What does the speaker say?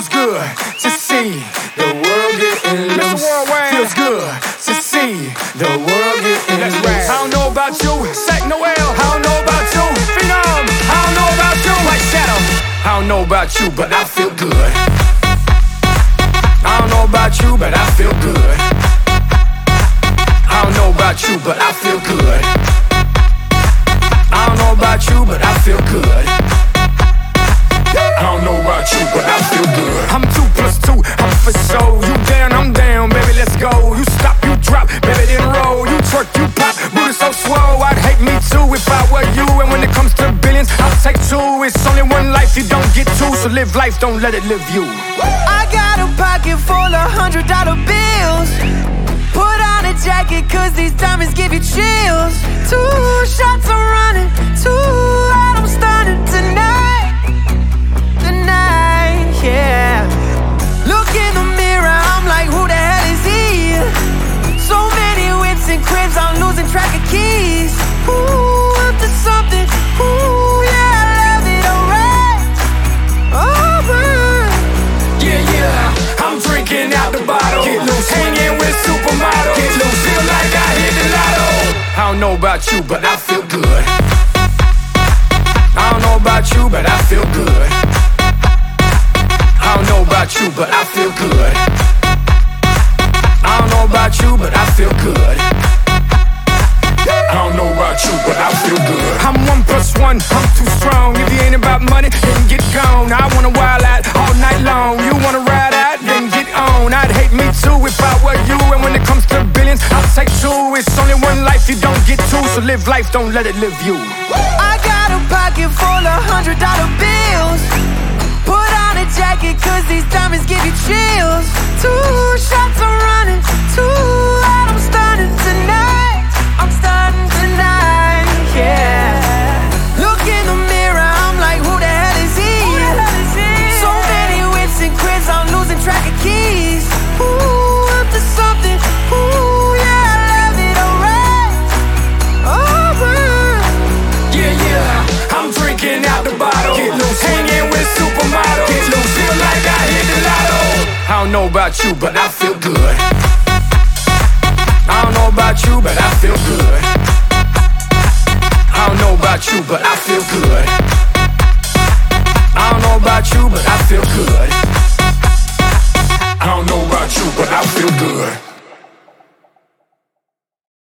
Feels good to see the world getting loose. Feels good to see the world getting loose. I don't know about you, Sack Noel. I don't know about you, Phenom. I don't know about you, White Shadow. I don't know about you, but I feel good. I don't know about you, but I feel good. I don't know about you, but I feel good. I don't know about you, but I feel good. I don't know about you, but I feel good. I'm 2 + 2, I'm for sure. You down, I'm down, baby, let's go. You stop, you drop, baby, then roll. You twerk, you pop, booty so swole. I'd hate me too if I were you. And when it comes to billions, I'll take 2. It's only one life, you don't get 2. So live life, don't let it live you. I got a pocket full of $100 bills. Put on a jacket, cause these diamonds give you chills. 2 shots I'm running, 2 out I'm stunning tonight. Tonight, yeah. Look in the mirror, I'm like, who the hell is he? So many whips and cribs, I'm losing track of keys. Ooh, up to something, ooh, yeah, I love it, alright. Alright. Yeah, I'm drinking out the bottle. Get loose, hanging with supermodels. Get loose, feel like I hit the lotto. I don't know about you, but I feel good. I don't know about you, but I feel good. I don't know about you, but I feel good. I don't know about you, but I feel good. I don't know about you, but I feel good. I'm 1 + 1, I'm too strong. If you ain't about money, then get gone. I wanna wild out all night long. You wanna ride out, then get on. I'd hate me too if I were you. And when it comes to billions, I'll take 2. It's only one life, you don't get 2. So live life, don't let it live you. I got a pocket full of $100 bills. Put on a jacket, cause these diamonds give you chills. 2 shots I'm running, 2 out I'm stunning tonight. I'm stunning tonight, yeah. Look in the mirror, I'm like, who the hell is he? So many whips and cribs, I'm losing track of keys. Ooh, up to something, ooh, yeah, I love it, alright. Alright. Yeah, I'm drinking out the bottle. Get loose, hanging with supermodels. Get loose, feel like I hit the lotto. I don't know about you, but I feel good. I don't know about you, but I feel good. I don't know about you, but I feel good. I don't know about you, but I feel good. I don't know about you, but I feel good.